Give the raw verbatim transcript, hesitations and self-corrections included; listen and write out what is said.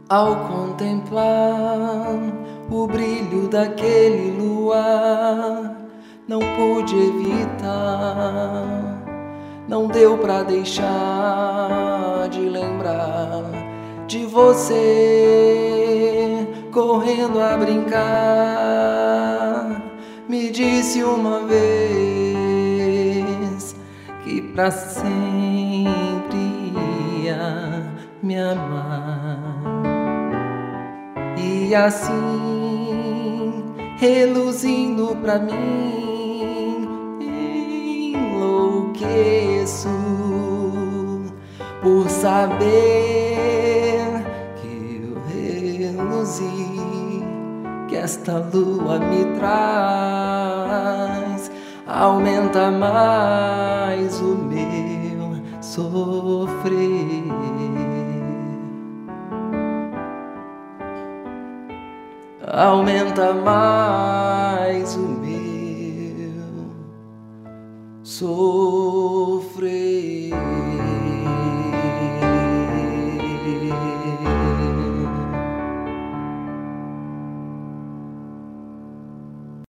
Ao contemplar o brilho daquele luar, não pude evitar, não deu pra deixar de lembrar de você correndo a brincar. Me disse uma vez que pra sempre ia me amar. E assim, reluzindo pra mim, enlouqueço por saber que eu reluzi, que esta lua me traz, aumenta mais o meu sofrer. Aumenta mais o meu sofrer.